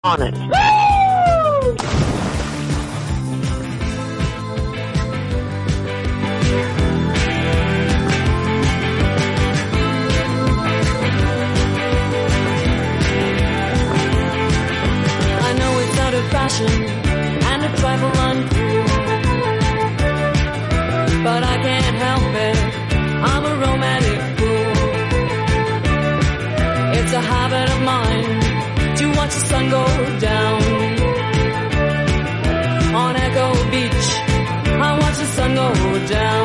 on it. I know it's out of fashion and a trifle uncool, but I can't help it, I'm a romantic fool. It's a habit of mine to watch the sun go down. On Echo Beach, I watch the sun go down.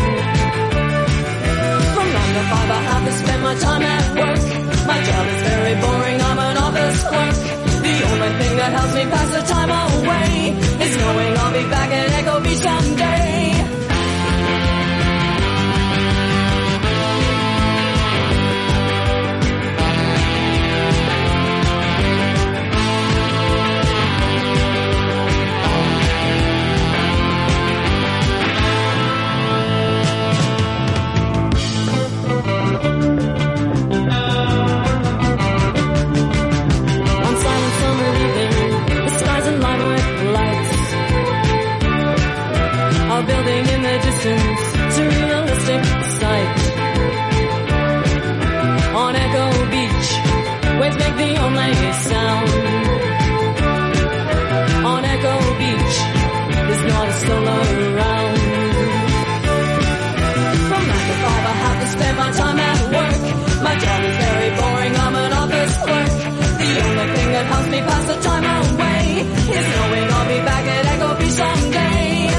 From 9 to 5 I have to spend my time at work. My job is very boring, I'm an office clerk. The only thing that helps me pass the time away is knowing I'll be back at Echo Beach someday. Building in the distance, surrealistic sight. On Echo Beach, waves make the only sound. On Echo Beach, there's not a soul around. From 9 to 5 I have to spend my time at work. My job is very boring, I'm an office clerk. The only thing that helps me pass the time away is knowing I'll be back at Echo Beach someday.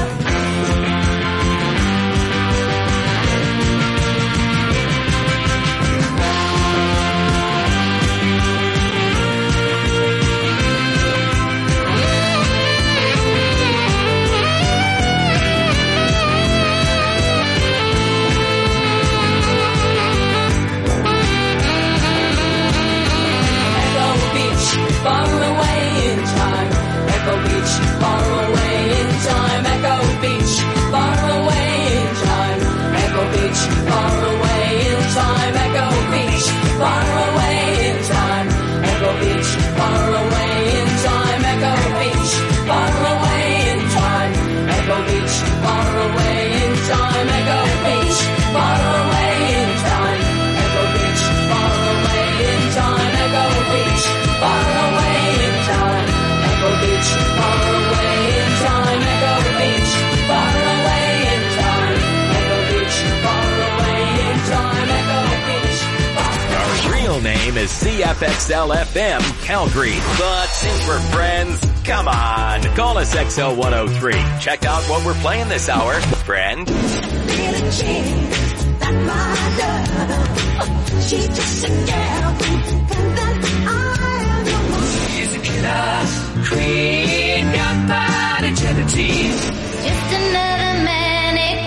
Far away in time, Echo Beach, far away in time, Echo Beach, far away in time, Echo Beach, far away in time, Echo Beach, far away in time, Echo Beach, far away in time, Echo Beach, far away in time, Echo Beach, far away in time, Echo Beach, far away in time, Echo Beach, far away in time, Echo Beach, far away in time, Echo Beach, far away in time, Echo Beach, far away in time, Echo Beach, far away in time, Echo Beach. Our real name is CFXL-FM Calgary, but since we're friends, come on, call us XL103. Check out what we're playing this hour, friend. Really changed that my love, she's just a girl, and then I am the one. Is it class? Creed got my identity. Just another manic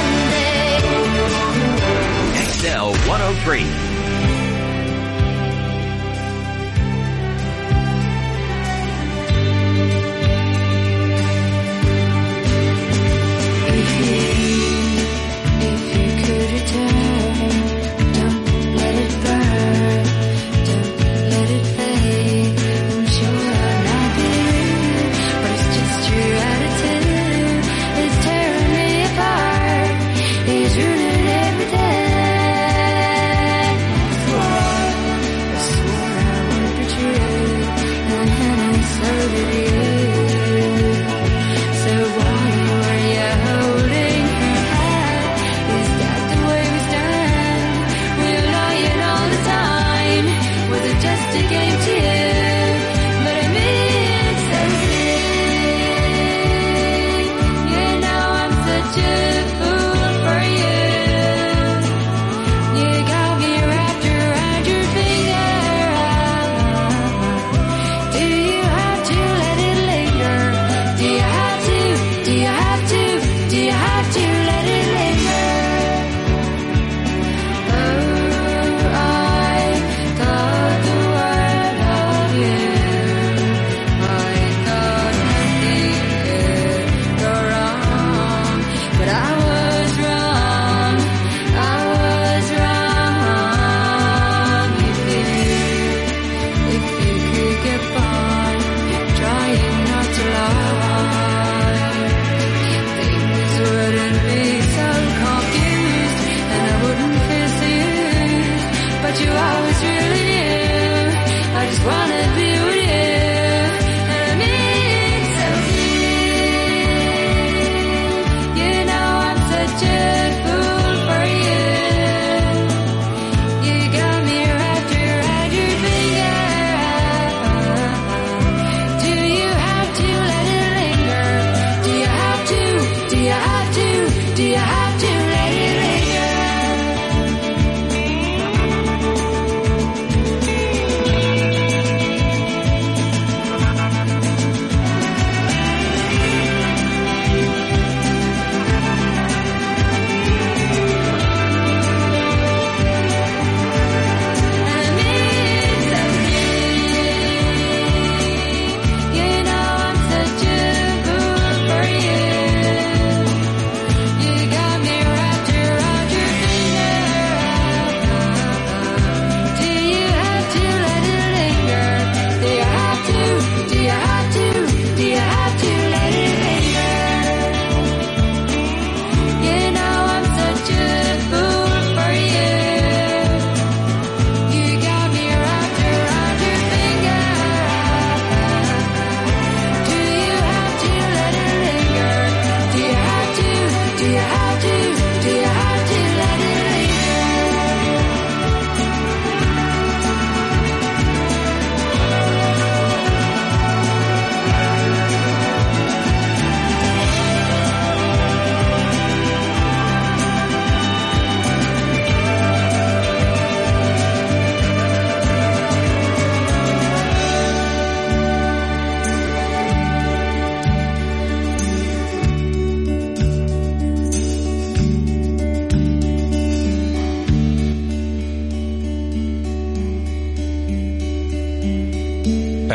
Monday. XL103.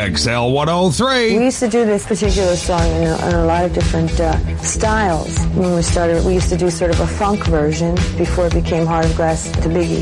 XL 103. We used to do this particular song in a lot of different styles. When we started, we used to do sort of a funk version before it became Heart of Glass to Biggie.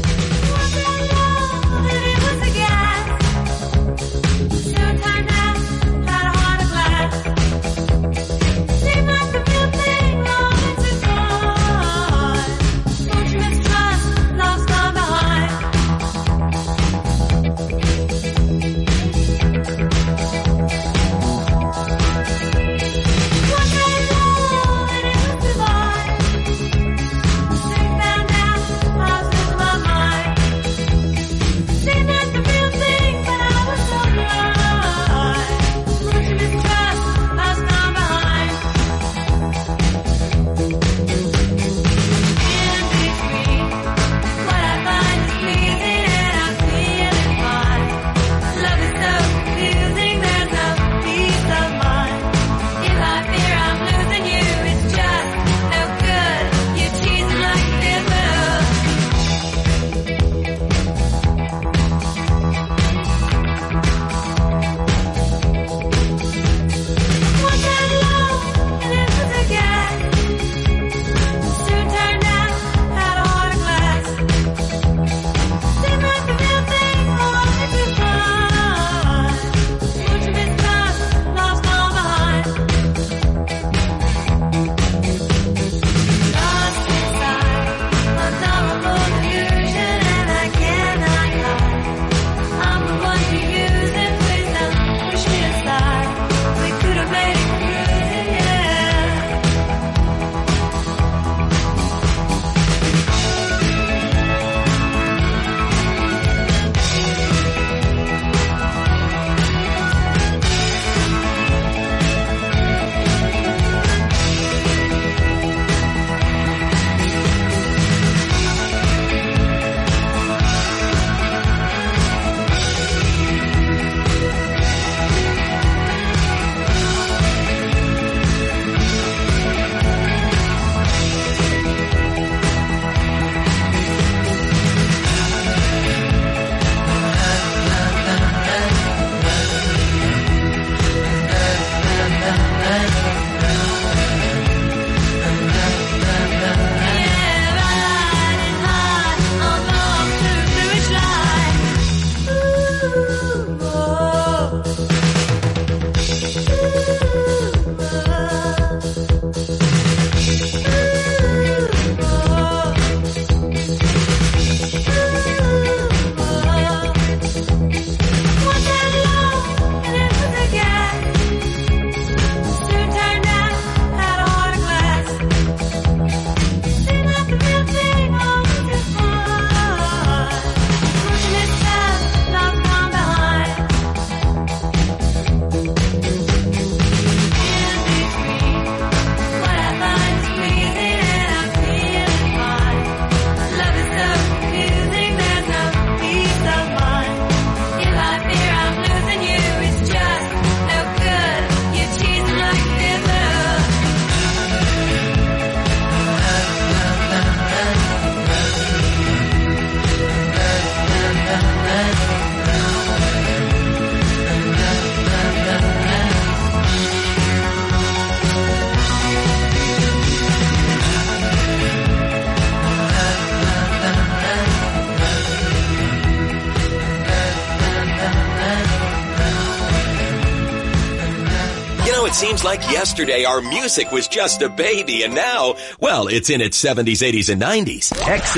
It seems like yesterday our music was just a baby, and now, well, it's in its 70s, 80s, and 90s.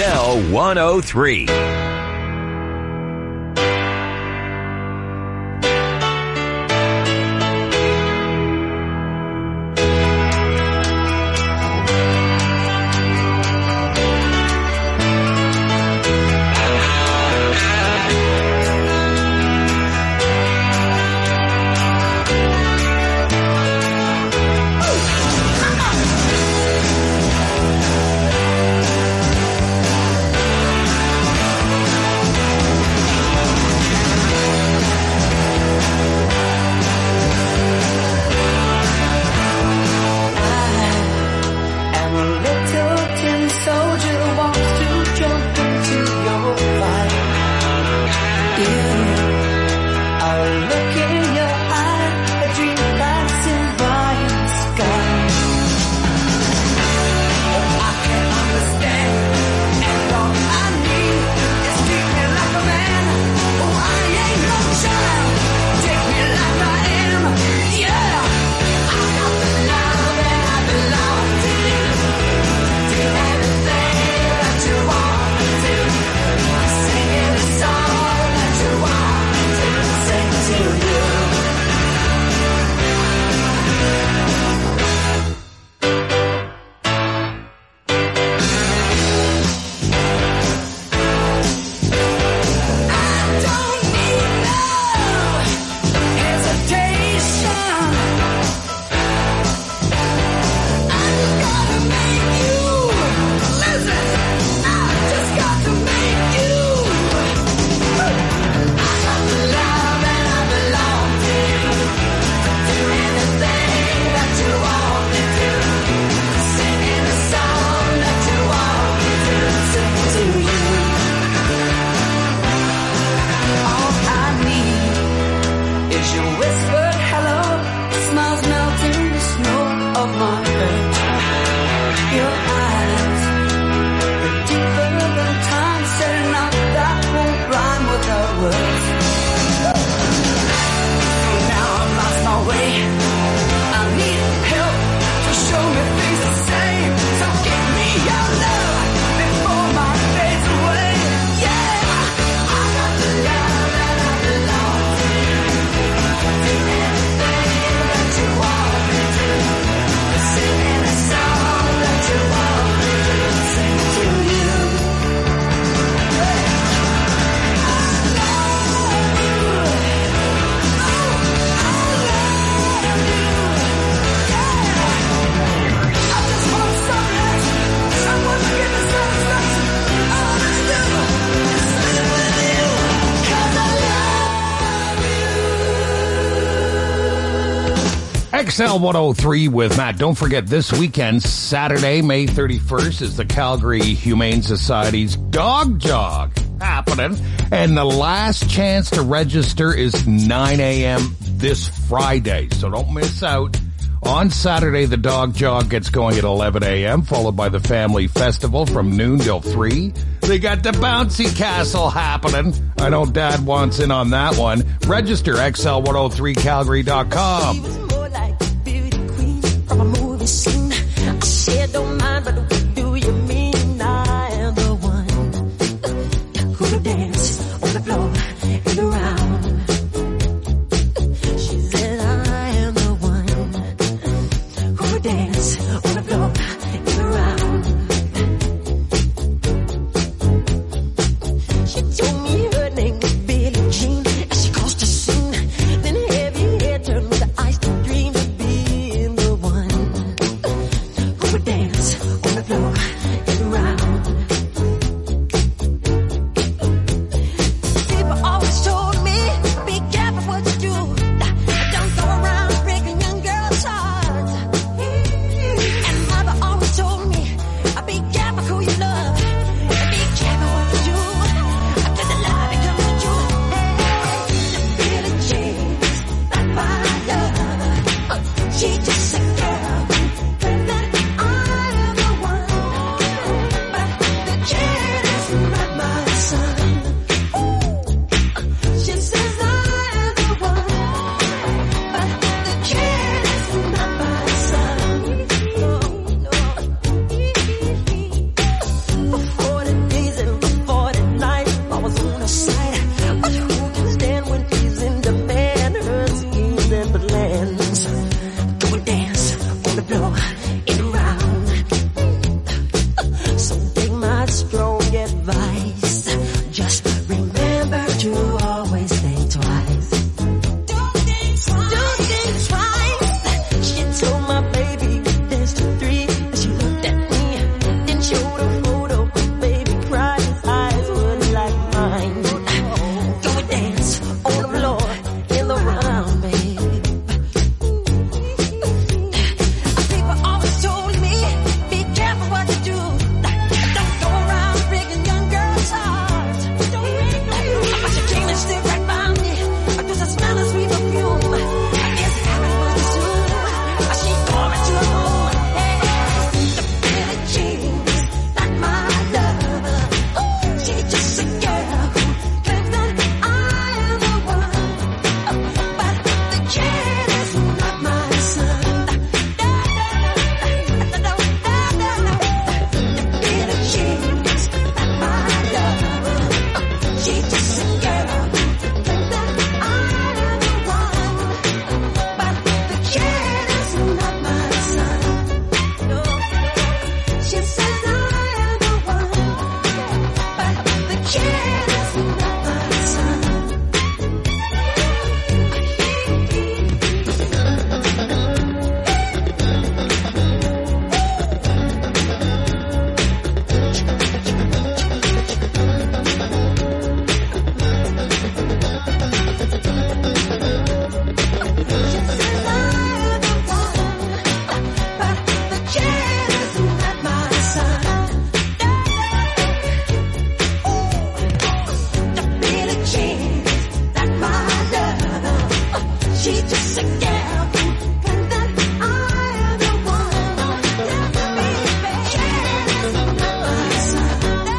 XL 103. XL 103 with Matt. Don't forget this weekend, Saturday, May 31st, is the Calgary Humane Society's Dog Jog happening. And the last chance to register is 9 a.m. this Friday. So don't miss out. On Saturday, the Dog Jog gets going at 11 a.m., followed by the Family Festival from noon till 3. They got the Bouncy Castle happening. I know Dad wants in on that one. Register, XL103Calgary.com. She was more like a beauty queen from a movie scene. I said, don't mind, but what do you mean? I am the one who will dance on the floor and around. She said, I am the one who will dance on the floor and around. She told me her name was Billie Jean as she crossed the scene. Then heavy hair turned with the ice to dream of being the one who would dance on the floor and around. People always told me, be careful what you do. Don't go around breaking young girls' hearts. And mother always told me, be careful who you love. Be careful what you do. Cause the love it comes with you. Billie Jean, not my love. She just a girl. But that I am the one. But the kid is not my son. She says I am the one. But the kid is not my son. For 40 days and for 40 nights, I was on her side. But who can stand when she's in demand? Her schemes and plans. Go and dance on the floor and around. So take my strong advice. Just remember to always think twice. Don't think twice. She told my baby to dance to 3. And she looked at me and showed a photo. But baby cried, his eyes were like mine. Go and dance on the floor and around, baby. People always told me, be careful what you do. Don't go around breaking young girls' hearts. But she came and stood right by me. Cause I smell a sweet perfume. I guess it happened pretty soon. She called me to her home. The Billie Jean, not my love. She's just a girl who claims that I am the one. But the kid is not my son. Billie Jean, not my love. She's just a girl who claims that I am the one. But the kid is not my son. She says I am the one. But the kid is not my son. She's just a girl who claims that I am the one. The kid is not my son.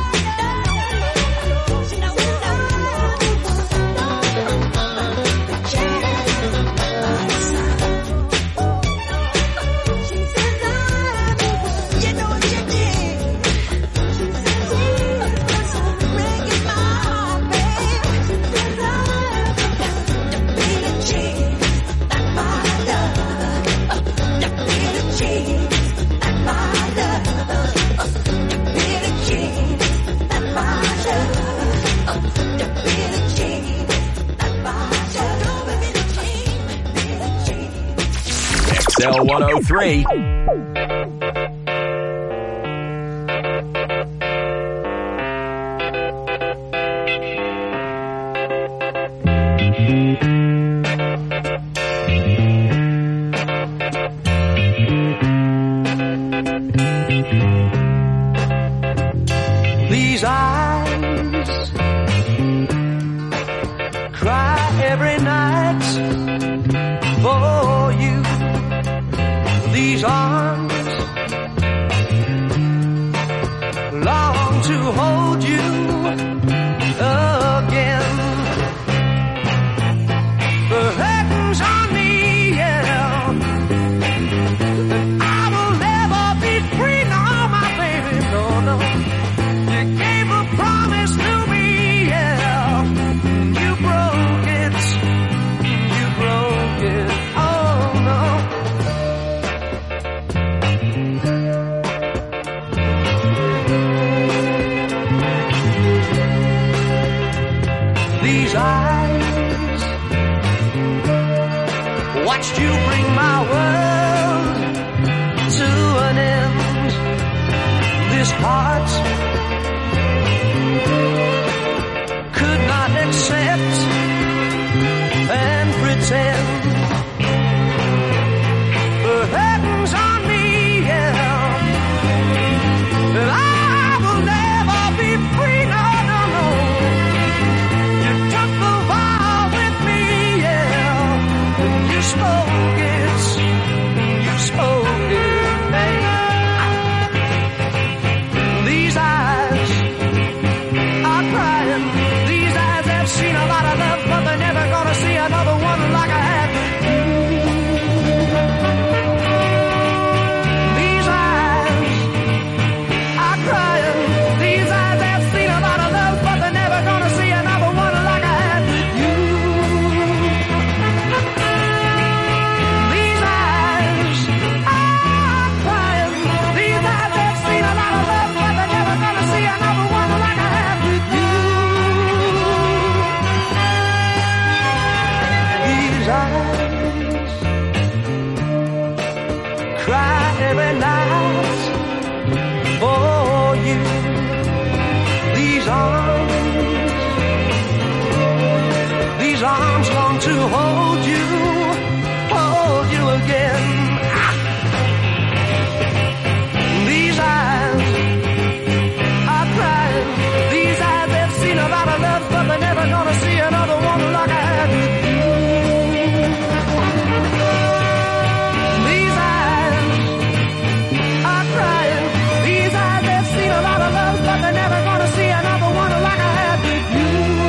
She knows that I am the one. The kid is not my son. She says I am the one. You know you did. She says breaking my heart, babe. She says I am the Billie Jean, not my love. The Billie Jean, not my love. The Billie Jean, not my love. The Billie Jean, not my love. Billie Jean. XL 103. These arms long to hold you again. The heavens on me, yeah. And I will never be free, no, my baby, no, no. You gave a promise to me, yeah. You broke it, oh no. These eyes watched you bring my world to an end. This heart could not accept and pretend. The heavens on me, yeah. And I will never be free, no, no, no. You took the vow with me, yeah. And you spoke it, hey. These eyes are crying. These eyes have seen a lot of love, but they're never gonna see another one like I had with you. These eyes are crying. These eyes have seen a lot of love, but they're never gonna see another one like I had with you. These eyes are crying. These eyes have seen a lot of love, but they're never gonna see another one like I had with you. These eyes cry every night for you. These arms long to hold you again. These eyes are crying. These eyes have seen a lot of love, but they're never gonna see another one like I had with you. These eyes are crying. These eyes have seen a lot of love, but they're never gonna see another one like I had with you.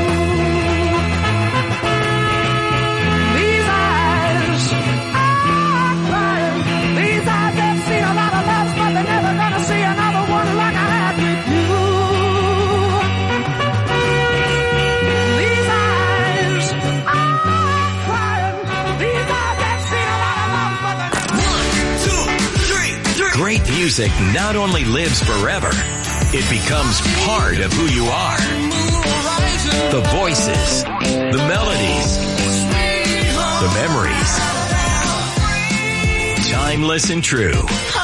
These eyes are crying. These eyes have seen a lot of love, but they're never gonna see another one like I had with you. These eyes are crying. These eyes have seen a lot of love, but they're never. 1, 2, 3. Great music not only lives forever, it becomes part of who you are. The voices, the melodies, the memories. Timeless and true.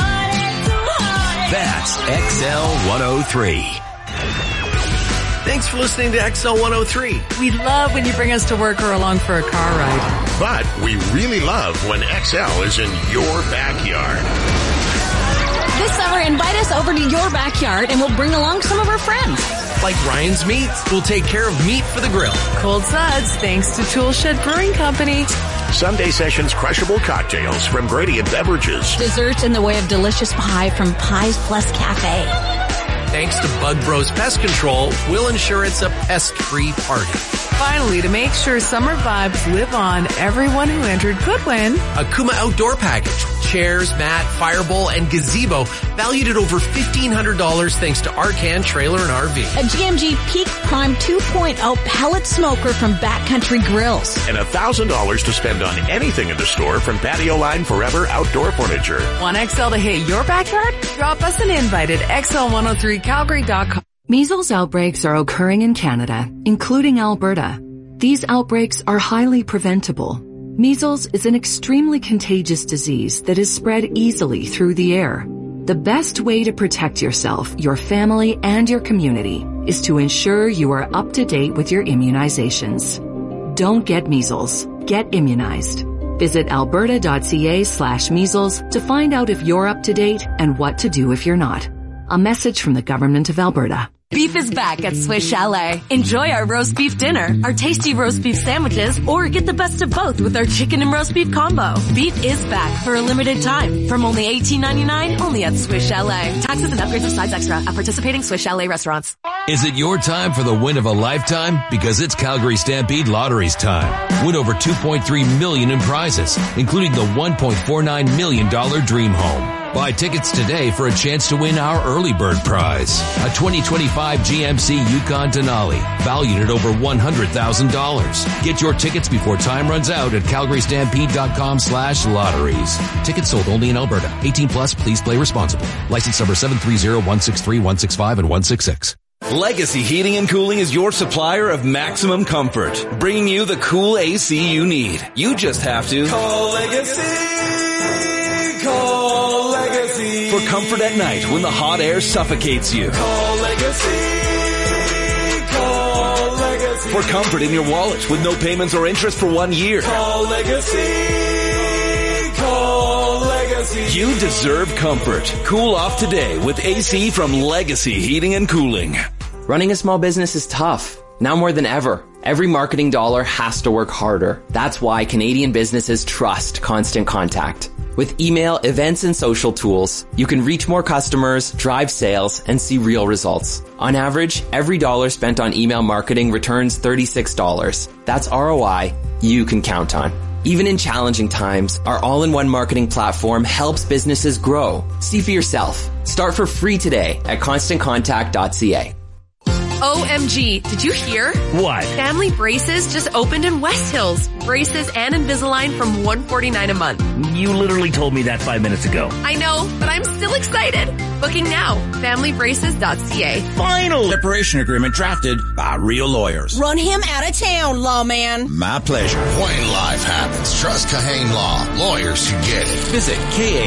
That's XL 103. Thanks for listening to XL 103. We love when you bring us to work or along for a car ride. But we really love when XL is in your backyard. This summer, invite us over to your backyard and we'll bring along some of our friends. Like Ryan's Meats, we'll take care of meat for the grill. Cold Suds, thanks to Toolshed Brewing Company. Sunday Sessions crushable cocktails from Gradient Beverages. Desserts in the way of delicious pie from Pies Plus Cafe. Thanks to Bug Bros Pest Control, we'll ensure it's a pest-free party. Finally, to make sure summer vibes live on, everyone who entered could win a Kuma Outdoor Package. Chairs, mat, firebowl, and gazebo valued at over $1,500 thanks to Arcan Trailer and RV. A GMG Peak Prime 2.0 pellet smoker from Backcountry Grills. And $1,000 to spend on anything in the store from Patio Line Forever Outdoor Furniture. Want XL to hit your backyard? Drop us an invite at xl103calgary.com. Measles outbreaks are occurring in Canada, including Alberta. These outbreaks are highly preventable. Measles is an extremely contagious disease that is spread easily through the air. The best way to protect yourself, your family, and your community is to ensure you are up to date with your immunizations. Don't get measles. Get immunized. Visit alberta.ca/measles to find out if you're up to date and what to do if you're not. A message from the Government of Alberta. Beef is back at Swiss Chalet. Enjoy our roast beef dinner, our tasty roast beef sandwiches, or get the best of both with our chicken and roast beef combo. Beef is back for a limited time from only $18.99 only at Swiss Chalet. Taxes and upgrades of sides extra at participating Swiss Chalet restaurants. Is it your time for the win of a lifetime? Because it's Calgary Stampede Lottery's time. Win over $2.3 million in prizes, including the $1.49 million Dream Home. Buy tickets today for a chance to win our early bird prize, a 2025 GMC Yukon Denali, valued at over $100,000. Get your tickets before time runs out at calgarystampede.com/lotteries. Tickets sold only in Alberta. 18 plus, please play responsibly. License number 730-163-165 and 166. Legacy Heating and Cooling is your supplier of maximum comfort, bringing you the cool AC you need. You just have to call Legacy. Call Legacy. For comfort at night when the hot air suffocates you. Call Legacy. Call Legacy. For comfort in your wallet with no payments or interest for 1 year. Call Legacy. Call Legacy. You deserve comfort. Cool off today with AC from Legacy Heating and Cooling. Running a small business is tough. Now more than ever. Every marketing dollar has to work harder. That's why Canadian businesses trust Constant Contact. With email, events, and social tools, you can reach more customers, drive sales, and see real results. On average, every dollar spent on email marketing returns $36. That's ROI you can count on. Even in challenging times, our all-in-one marketing platform helps businesses grow. See for yourself. Start for free today at constantcontact.ca. OMG, did you hear? What? Family Braces just opened in West Hills. Braces and Invisalign from $149 a month. You literally told me that 5 minutes ago. I know, but I'm still excited. Booking now. FamilyBraces.ca. Final separation agreement drafted by real lawyers. Run him out of town, lawman. My pleasure. When life happens, trust Kahane Law. Lawyers who get it. Visit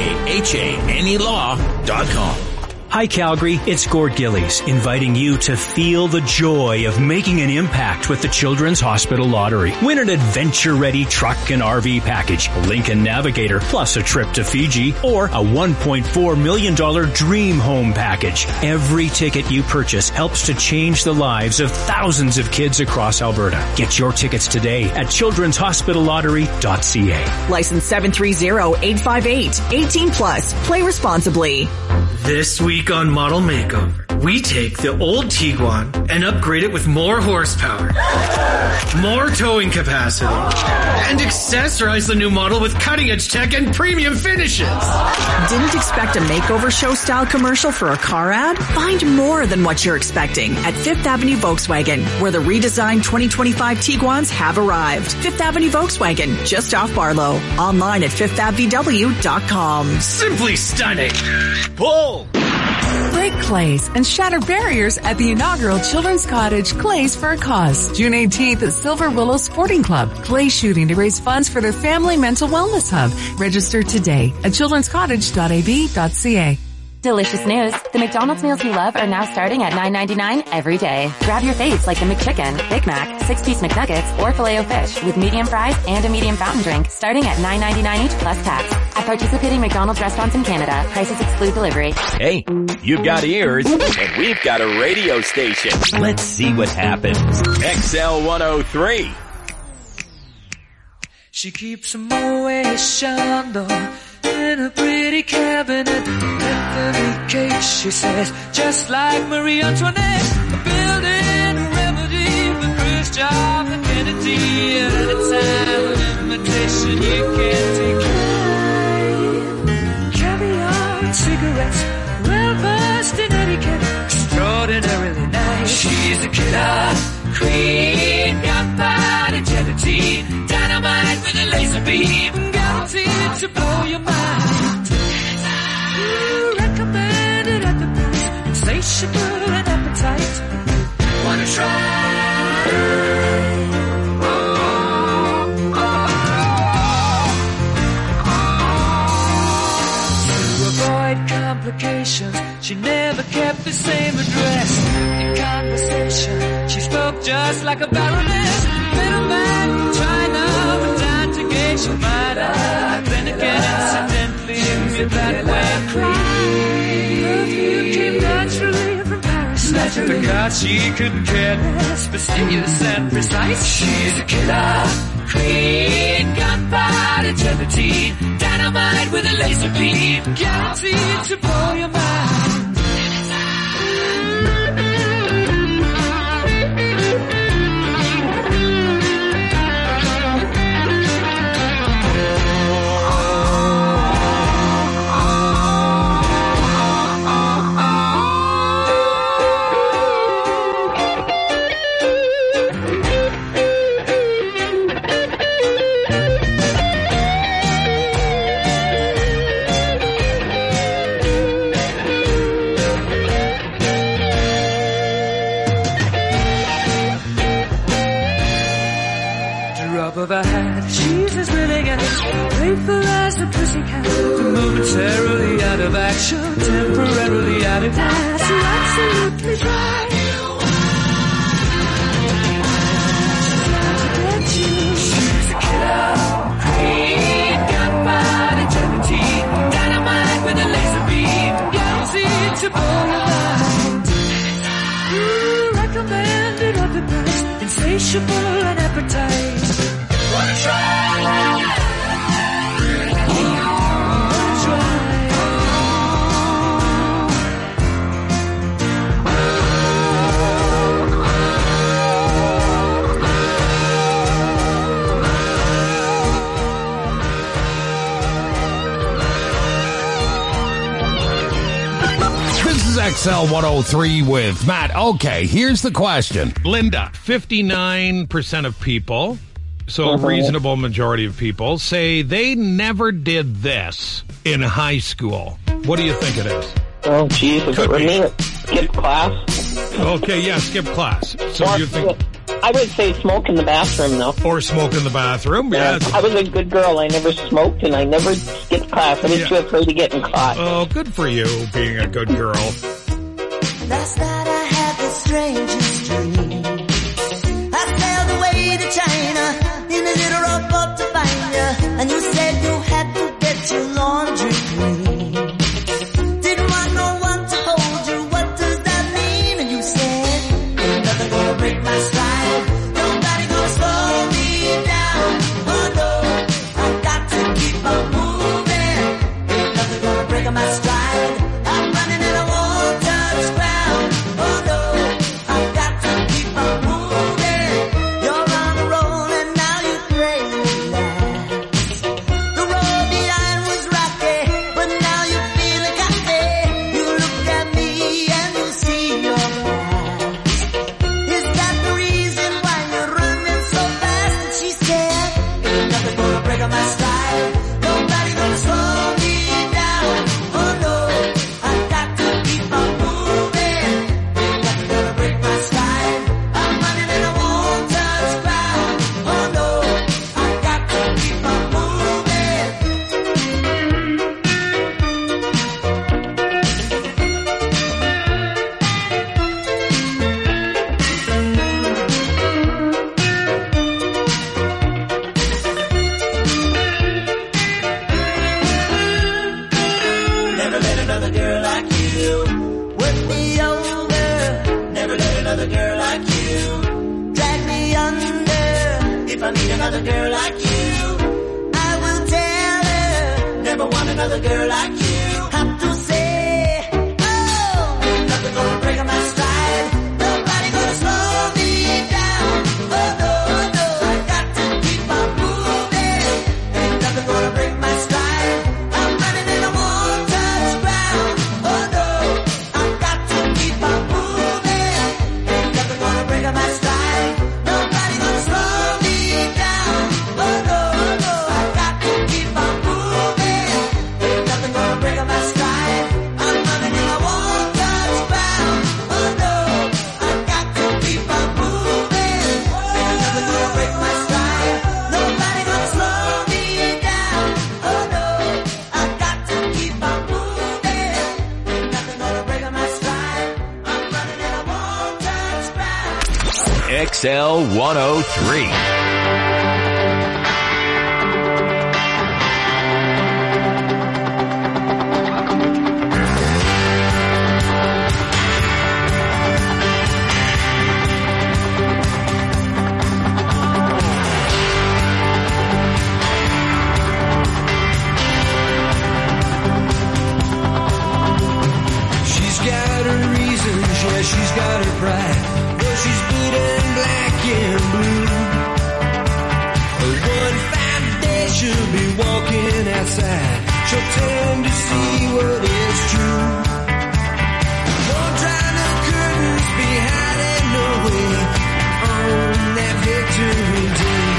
KAHANElaw.com. Hi Calgary, it's Gord Gillies, inviting you to feel the joy of making an impact with the Children's Hospital Lottery. Win an adventure-ready truck and RV package, a Lincoln Navigator, plus a trip to Fiji, or a $1.4 million Dream Home package. Every ticket you purchase helps to change the lives of thousands of kids across Alberta. Get your tickets today at childrenshospitallottery.ca. License 730-858. 18 plus. Play responsibly. This week on Model Makeover, we take the old Tiguan and upgrade it with more horsepower, more towing capacity, and accessorize the new model with cutting-edge tech and premium finishes. Didn't expect a makeover show-style commercial for a car ad? Find more than what you're expecting at Fifth Avenue Volkswagen, where the redesigned 2025 Tiguans have arrived. Fifth Avenue Volkswagen, just off Barlow. Online at fifthAvW.com. Simply stunning. Pull! Break clays and shatter barriers at the inaugural Children's Cottage Clays for a Cause. June 18th at Silver Willow Sporting Club. Clay shooting to raise funds for their family mental wellness hub. Register today at childrenscottage.ab.ca. Delicious news. The McDonald's meals you love are now starting at $9.99 every day. Grab your faves like the McChicken, Big Mac, 6-piece McNuggets, or Filet-O-Fish with medium fries and a medium fountain drink starting at $9.99 each plus tax. At participating McDonald's restaurants in Canada, prices exclude delivery. Hey, you've got ears, and we've got a radio station. Let's see what happens. XL 103. She keeps a Moet Chandon in a pretty cabinet. Anthony cake, she says, just like Marie Antoinette. A building a remedy for Khrushchev and Kennedy. At a time of invitation you can't decline. Caviar and cigarettes, well-versed in etiquette, extraordinarily nice. She's a killer queen, gunpowder gelatine, dynamite with a laser beam, guaranteed to blow your mind. Recommended at the price, insatiable and appetite. Wanna try? To avoid complications, she never kept the same address. In conversation, she spoke just like a baroness. Middleman from China, but down to Geisha Minor. Then again, incidentally, with that way. Perfume came naturally from Paris. The God, she couldn't care less, fastidious and precise. She's a killer queen, gunpowder gelatine, dynamite with a laser beam, guaranteed to blow your mind. Of a hat, she's as willing as grateful as a pussycat. Momentarily out of action, temporarily out of gas. You're absolutely dry. She's a killer queen, gunpowder gelatine, dynamite with a laser beam, guaranteed to blow your mind. Recommended of the best, insatiable and appetite. Wanna try? This is XL 103 with Matt. Okay, here's the question. Linda, 59% of people, so a reasonable majority of people, say they never did this in high school. What do you think it is? Oh, geez. Is it me? Skip class? Okay, yeah, skip class. So you think... I would say smoke in the bathroom, though. Or smoke in the bathroom, yeah. I was a good girl. I never smoked, and I never skipped class. I was too afraid of getting caught. Oh, good for you, being a good girl. Last night I had the strangest dream. I sailed away to China in a little rowboat to find you, and you said you had to get your laundry clean. Didn't want no one to hold you. What does that mean? And you said, ain't nothing gonna break my stride. Nobody gonna slow me down. Oh no, I've got to keep on moving. Ain't nothing gonna break my stride. I'm running and I won't touch ground. Oh no, I've got to keep on moving. You're on a roll and now you pray relax. The road behind was rocky, but now you feel a cocky. You look at me and you see your past. Is that the reason why you're running so fast? And she said, ain't nothing gonna break on my stride. Nobody gonna slow me down. Oh no, I've got to keep on moving. Ain't nothing gonna break my stride. I'm running and I won't touch ground. Oh no, I've got to keep on moving. Never let another girl like you work me over. Never let another girl like you drag me under. If I meet another girl like you, I will tell her. Never want another girl like you. Have to say, oh, ain't nothing gonna break my stride. Nobody gonna slow me down. Oh no, no, I got to keep on moving. Ain't nothing gonna break my stride. I'm running and I won't touch ground. Oh no, I've got to keep on moving. Ain't nothing gonna break my stride. Nobody gonna slow me down. Oh no, no, I've got to keep on moving. Ain't nothing gonna break my stride. I'm running and I won't touch ground. Oh no, I've got to keep on moving. Ain't nothing gonna break my stride. Nobody gonna slow me down. Oh no, I've got to keep on moving. Ain't nothing gonna break my stride. I'm running and I won't touch ground. XL 103. got her pride, though she's good and black and blue. One fine day she'll be walking outside, she'll tend to see what is true. Won't try no curtains be hiding away on that victory day.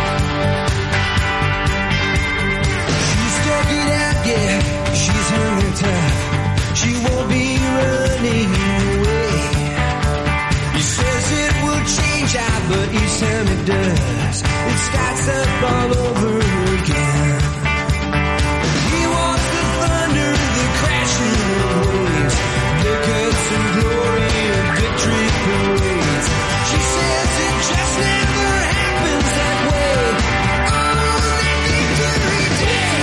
She's stuck it out, yeah, she's hung her tough. She won't be running away. He says it will change out, but each time it does, it starts up all over again. He wants the thunder, the crashing of waves, the cuts and glory of victory parades. She says it just never happens that way. On that victory day,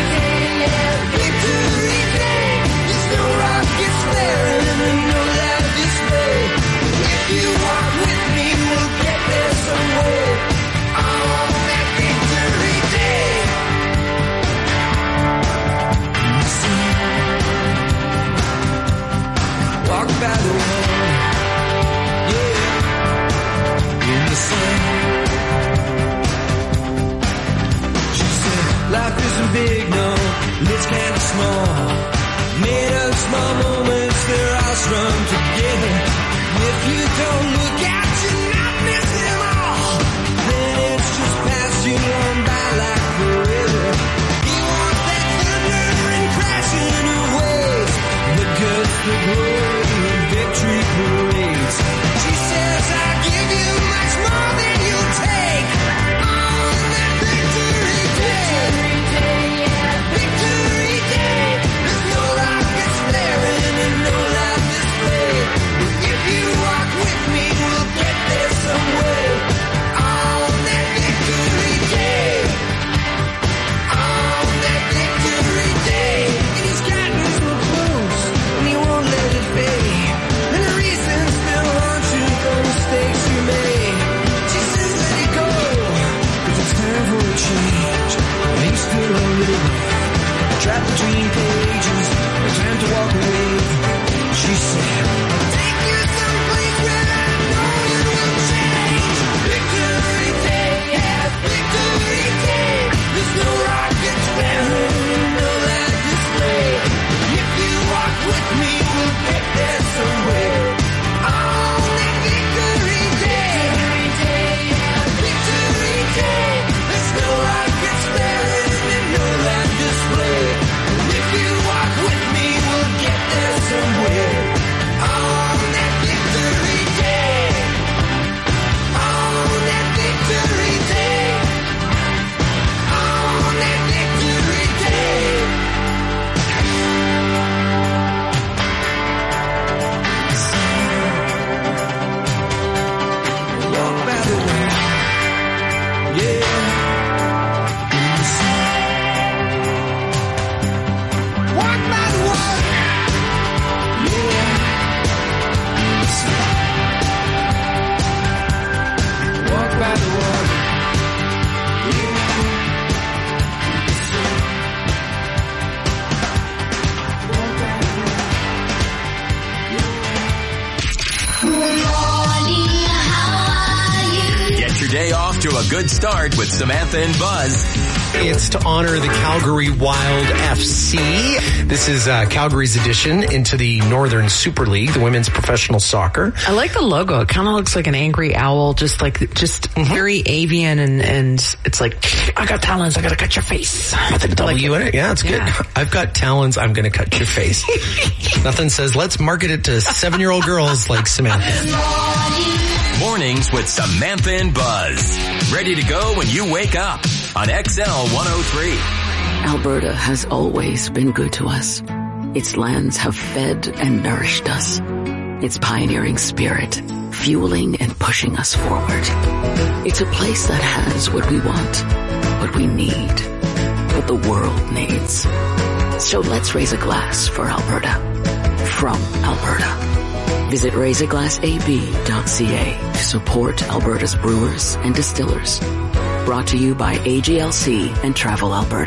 victory day, there's no rockets flaring and no loud display. If you walk with me, we'll get there some way. On that victory day. Walk by the wall, yeah, in the sun. She said, life isn't big, no, it's kind of small. Made of small moments, they're all strung together. If you don't look out, you'll not miss them all. Then it's just passing on by like forever. He wants that thunder and crashing of waves, the guts, the glory of victory parades. She says, I'll give you much more than you'll take on that victory day. Victory day, there's no rockets flaring and no loud display. If you walk with me, we'll get there some way. On that victory day. On that victory day. And he's gotten so close, and he won't let it fade. And the reason still haunts you for mistakes you made. She says, let it go, 'cause it's time for a change. Things still a little trapped between pages, time to walk away. She said, I'll take you someplace where I know you will change. Victory day, yeah, victory day. There's no rockets flaring, no loud display. If you walk with me, we'll get there somewhere. On that victory day. Victory day. There's no rockets flaring and no loud display. If you walk with me, we'll get there somewhere. On that victory day. On that victory day. On that victory day. Walk by the way, yeah. In the sun. Walk by the water, yeah. In the sun. Walk by the water, yeah. In the sun. Walk by the water, Get your day off to a good start with Samantha and Buzz. It's to honor the Calgary Wild FC. This is Calgary's addition into the Northern Super League, the women's professional soccer. I like the logo. It kind of looks like an angry owl, just very avian, and it's like, I got talons, I gotta cut your face. With a W in it? Yeah, it's good. I've got talons, I'm gonna cut your face. Nothing says, let's market it to 7-year-old girls like Samantha. Mornings with Samantha and Buzz. Ready to go when you wake up on XL 103. Alberta has always been good to us. Its lands have fed and nourished us. Its pioneering spirit, fueling and pushing us forward. It's a place that has what we want, what we need, what the world needs. So let's raise a glass for Alberta. From Alberta. Visit raiseglassab.ca to support Alberta's brewers and distillers. Brought to you by AGLC and Travel Alberta.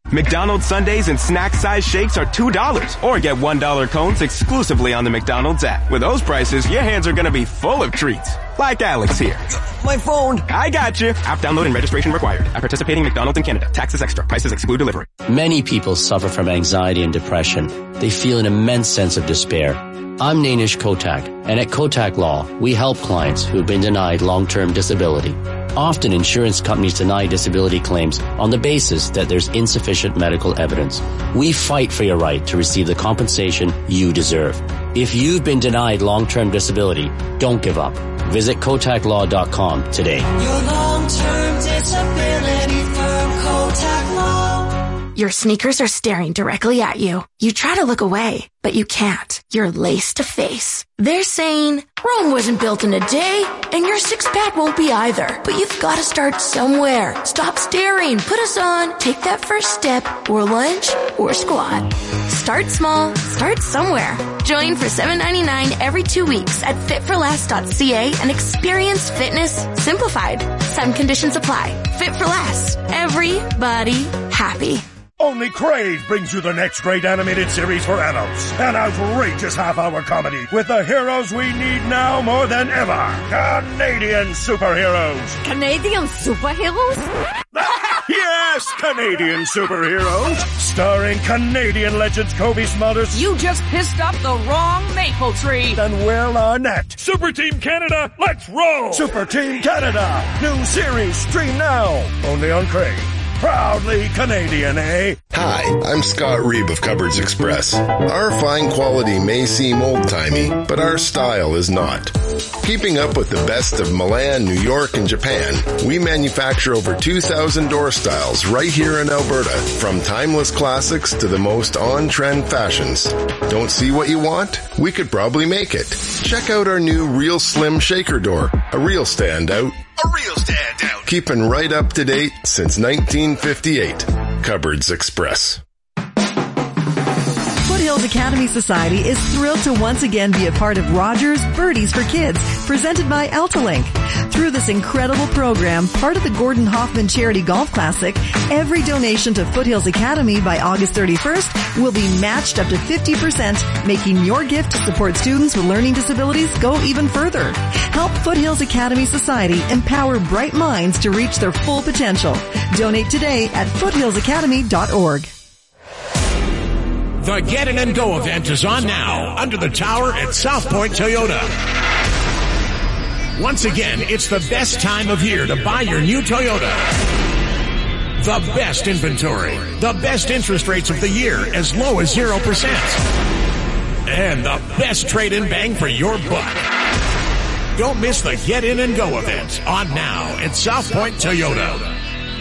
McDonald's sundaes and snack-size shakes are $2, or get $1 cones exclusively on the McDonald's app. With those prices, your hands are going to be full of treats. Like Alex here. My phone. I got you. App download and registration required. At participating McDonald's in Canada. Taxes extra. Prices exclude delivery. Many people suffer from anxiety and depression. They feel an immense sense of despair. I'm Nainish Kotak, and at Kotak Law, we help clients who have been denied long-term disability. Often insurance companies deny disability claims on the basis that there's insufficient medical evidence. We fight for your right to receive the compensation you deserve. If you've been denied long-term disability, don't give up. Visit KotakLaw.com today. Your long-term disability firm, Kotak Law. Your sneakers are staring directly at you. You try to look away, but you can't. You're lace to face. They're saying, Rome wasn't built in a day, and your six-pack won't be either. But you've got to start somewhere. Stop staring. Put us on. Take that first step, or lunge, or squat. Start small. Start somewhere. Join for $7.99 every 2 weeks at fitforless.ca and experience fitness simplified. Some conditions apply. Fit for Less. Everybody happy. Only Crave brings you the next great animated series for adults. An outrageous half-hour comedy with the heroes we need now more than ever. Canadian superheroes. Canadian superheroes? Yes, Canadian superheroes. Starring Canadian legends Kobe Smulders. You just pissed up the wrong maple tree. And Will Arnett. Super Team Canada, let's roll. Super Team Canada. New series, stream now. Only on Crave. Proudly Canadian, eh? Hi, I'm Scott Reeb of Cupboards Express. Our fine quality may seem old-timey, but our style is not. Keeping up with the best of Milan, New York, and Japan, we manufacture over 2,000 door styles right here in Alberta, from timeless classics to the most on-trend fashions. Don't see what you want? We could probably make it. Check out our new Real Slim Shaker Door, a real standout. A real standout. Keeping right up to date since 1958. Cupboards Express. Foothills Academy Society is thrilled to once again be a part of Rogers Birdies for Kids, presented by Altalink. Through this incredible program, part of the Gordon Hoffman Charity Golf Classic, every donation to Foothills Academy by August 31st will be matched up to 50%, making your gift to support students with learning disabilities go even further. Help Foothills Academy Society empower bright minds to reach their full potential. Donate today at foothillsacademy.org. The Get In and Go event is on now, under the tower at South Point Toyota. Once again, it's the best time of year to buy your new Toyota. The best inventory, the best interest rates of the year, as low as 0%. And the best trade-in bang for your buck. Don't miss the Get In and Go event, on now at South Point Toyota.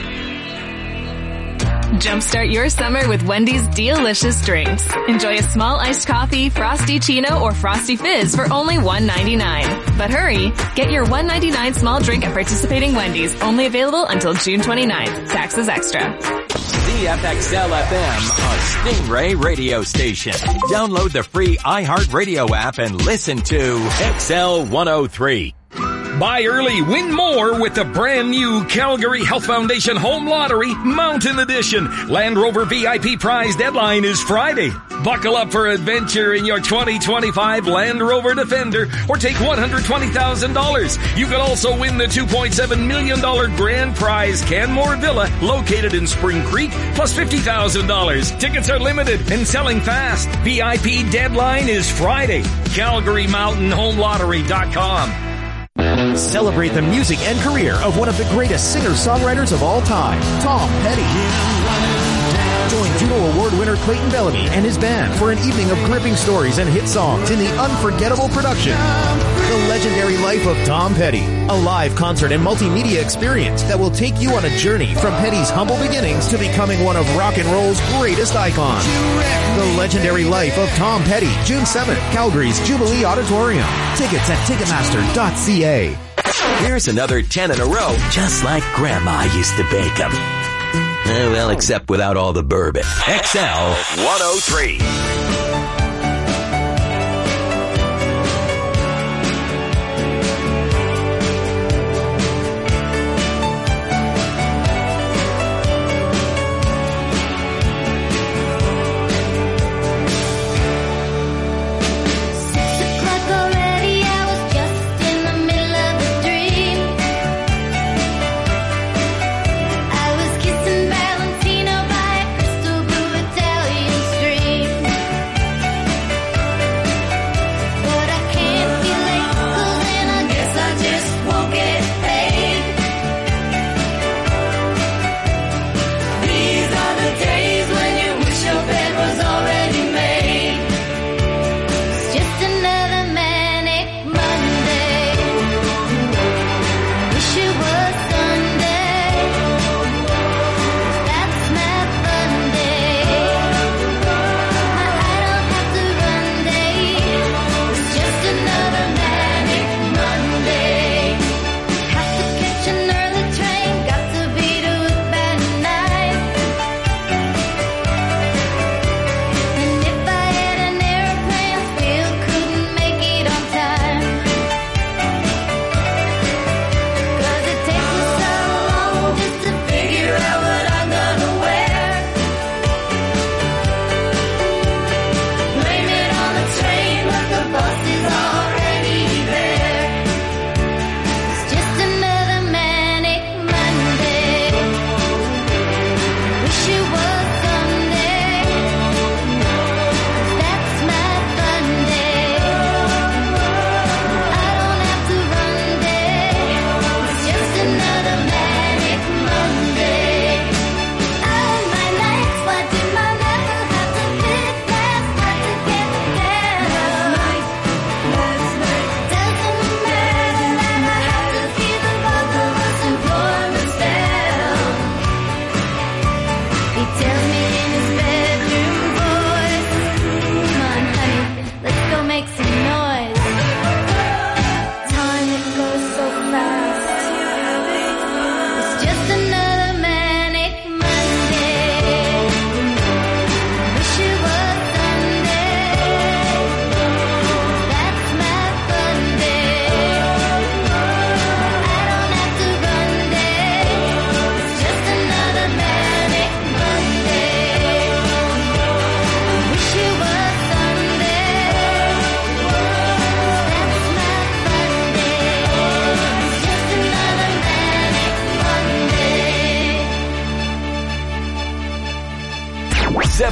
Jumpstart your summer with Wendy's delicious drinks. Enjoy a small iced coffee, Frosty Chino, or Frosty Fizz for only $1.99. But hurry, get your $1.99 small drink at participating Wendy's, only available until June 29th. Taxes extra. CFXL FM, a Stingray radio station. Download the free iHeartRadio app and listen to XL 103. Buy early, win more with the brand new Calgary Health Foundation Home Lottery Mountain Edition. Land Rover VIP prize deadline is Friday. Buckle up for adventure in your 2025 Land Rover Defender or take $120,000. You could also win the $2.7 million grand prize Canmore Villa located in Spring Creek plus $50,000. Tickets are limited and selling fast. VIP deadline is Friday. CalgaryMountainHomeLottery.com. Celebrate the music and career of one of the greatest singer-songwriters of all time, Tom Petty. Join Juno Award winner Clayton Bellamy and his band for an evening of gripping stories and hit songs in the unforgettable production, The Legendary Life of Tom Petty, a live concert and multimedia experience that will take you on a journey from Petty's humble beginnings to becoming one of rock and roll's greatest icons. The Legendary Life of Tom Petty, June 7th, Calgary's Jubilee Auditorium. Tickets at Ticketmaster.ca. Here's another 10 in a row, just like Grandma used to bake them. Well, except without all the bourbon. XL 103.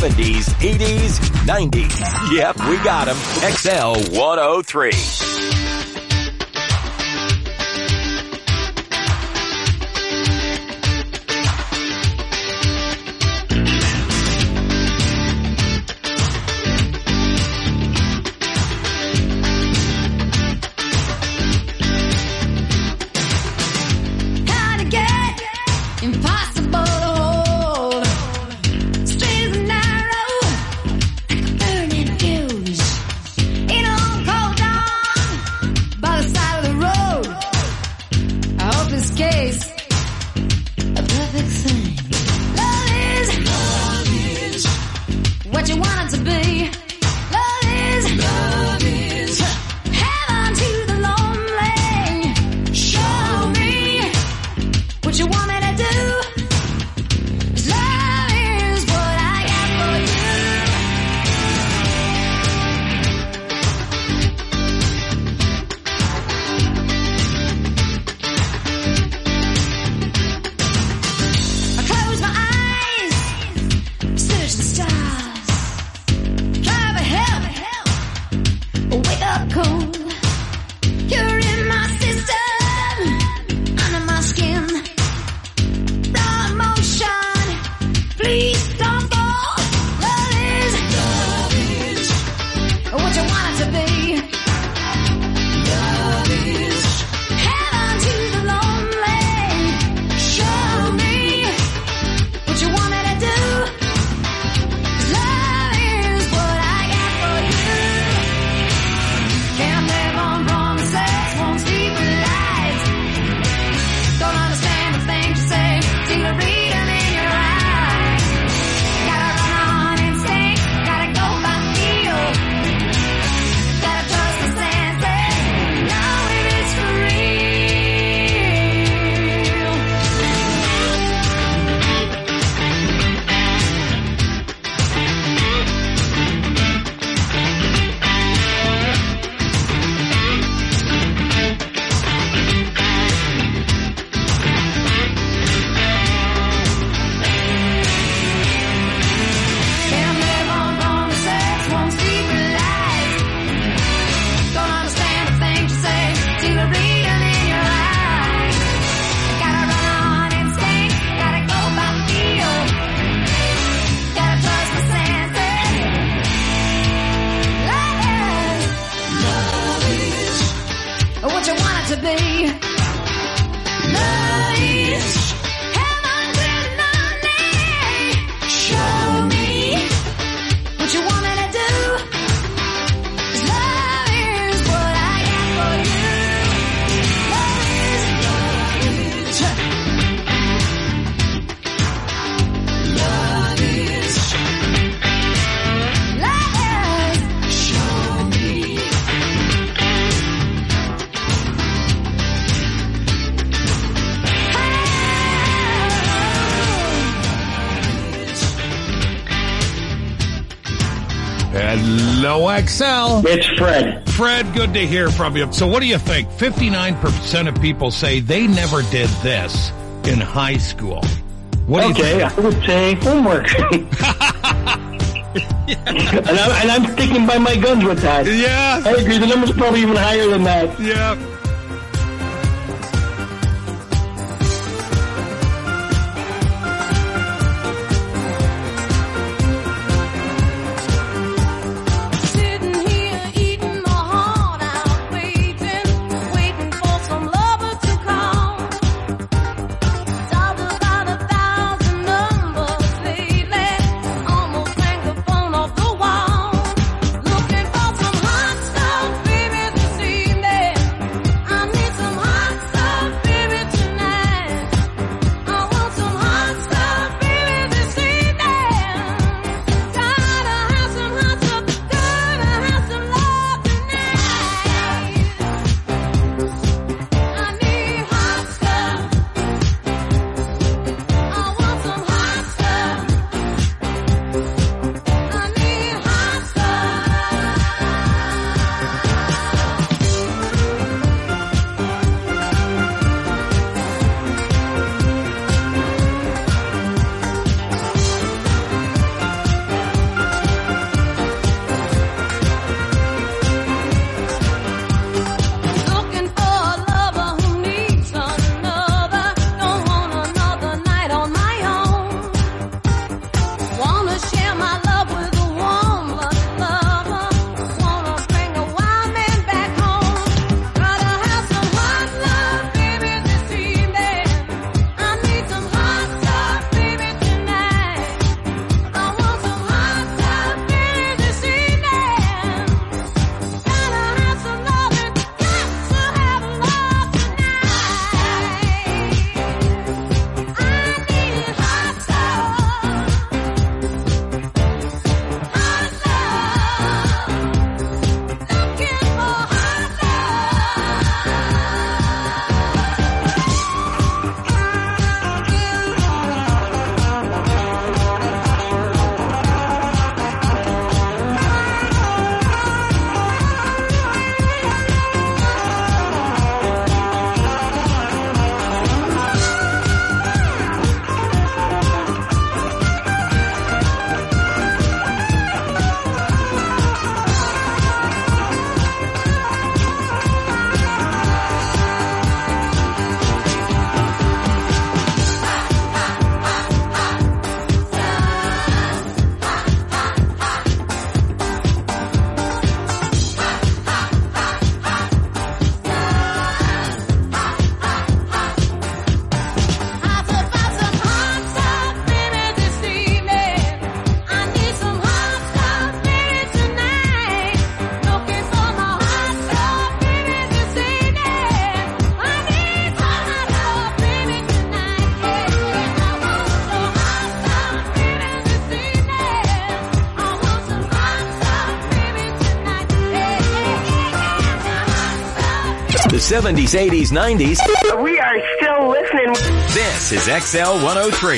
70s, 80s, 90s. Yep, we got them. XL 103. Hello, XL. It's Fred. Fred, good to hear from you. So what do you think? 59% of people say they never did this in high school. What do you think? I would say homework. and I'm sticking by my guns with that. Yeah. I agree. The number's probably even higher than that. Yeah. The 70s, 80s, 90s. We are still listening. This is XL 103.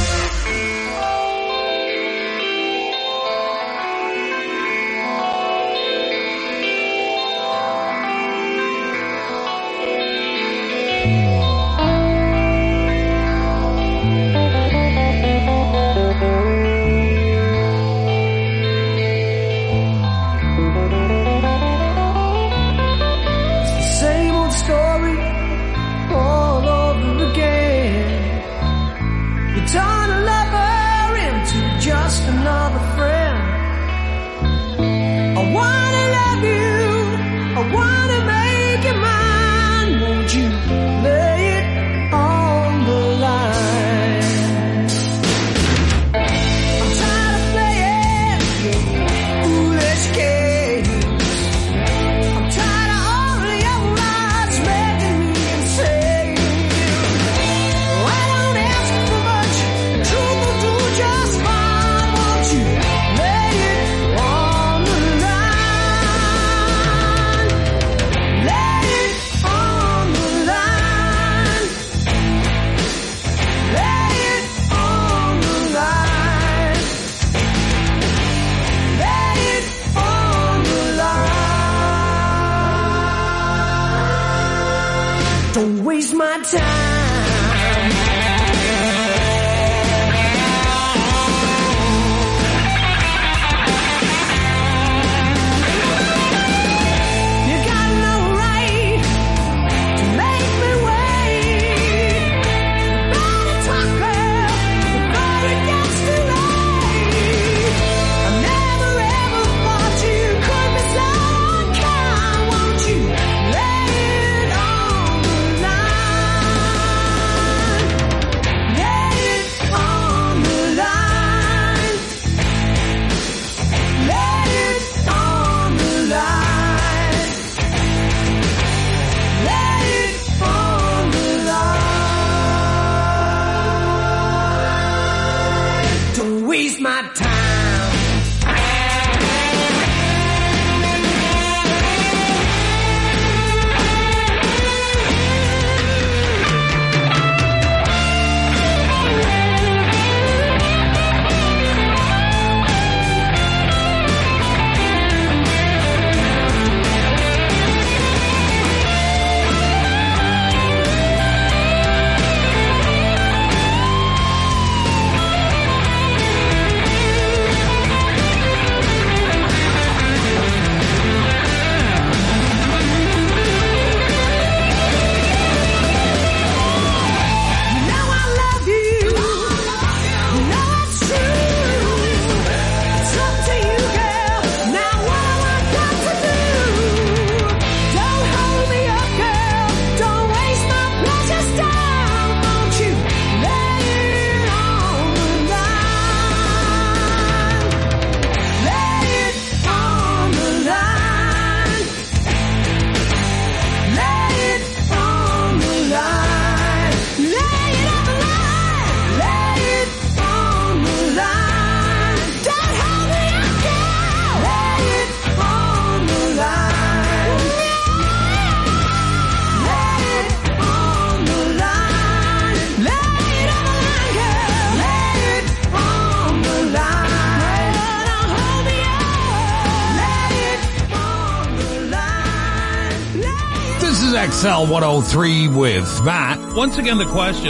XL 103 with Matt. Once again, the question,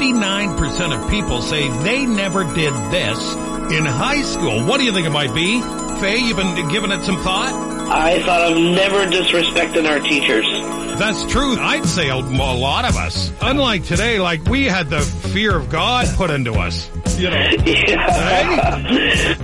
59% of people say they never did this in high school. What do you think it might be? Faye, you've been giving it some thought? I thought of never disrespecting our teachers. That's true. I'd say a lot of us. Unlike today, like we had the fear of God put into us. You know. Yeah. Right?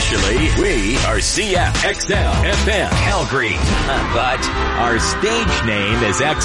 Officially, we are CFXL FM Calgary. But our stage name is XL.